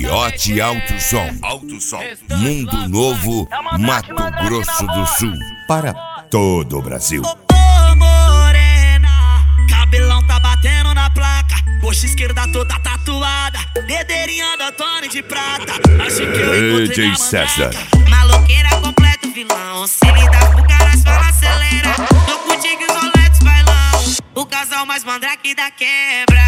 Miote Alto Som. Mundo Novo, Mato Grosso do Sul. Para todo o Brasil. Ô morena, cabelão tá batendo na placa, coxa esquerda toda tatuada, dedeirinha da Tony de prata. Acho que eu encontrei DJ César. maloqueira completo vilão. Se lida pro caras fala acelera. Tô contigo e Rolex bailão. O casal mais mandrake da quebra.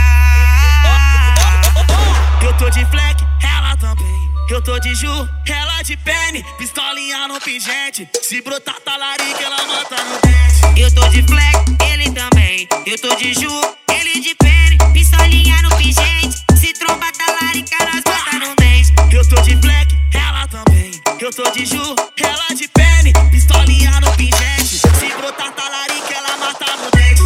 Eu tô de fleck, ela também. Eu tô de Ju, ela de pene. Pistolinha no pingente. Se brotar talarica, ela mata no dente. Eu tô de fleck, ele também. Eu tô de Ju, ele de pene. Pistolinha no pingente. Se tromba talarica, nós mata no dente. Eu tô de fleck, ela também. Eu tô de Ju, ela de pene. Pistolinha no pingente. Se brotar talarica, ela mata no dente.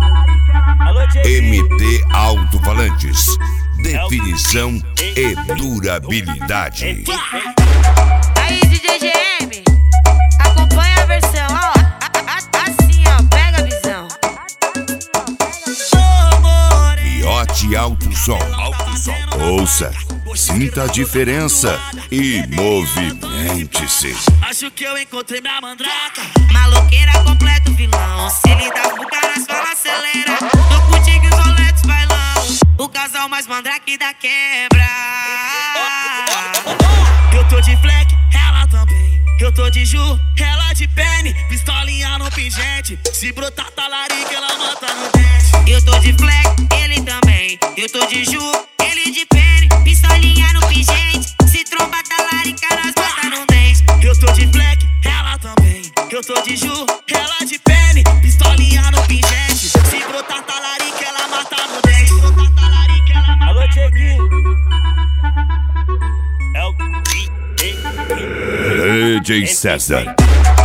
MT Alto-Falantes. Definição e durabilidade. Aí, DJ GM, acompanha a versão, ó. Assim, ó, pega a visão. Miote Alto Som. Ouça, sinta a diferença e movimente-se. Acho que eu encontrei minha mandraca. Maloqueira completo vilão. Se lida pro caras fala acelera. Tô contigo e Rolex bailão. O casal mais mandrake da quebra. Eu tô de fleck, ela também. Eu tô de Ju, ela de pene. Pistolinha no pingente. Se brotar talarica, ela mata no dente. Eu tô de fleck, ele também. Eu tô de Ju, ele de pene. Pistolinha no pingente. Se tromba talarica, nós mata no dente. Eu tô de fleck, ela também. Eu tô de Ju, ela de pene. Pistolinha no pingente. Se brotar talarica, ela mata no dente. Brotar talarica, ela mata. Alô, Tcheguinho. É o DJ César.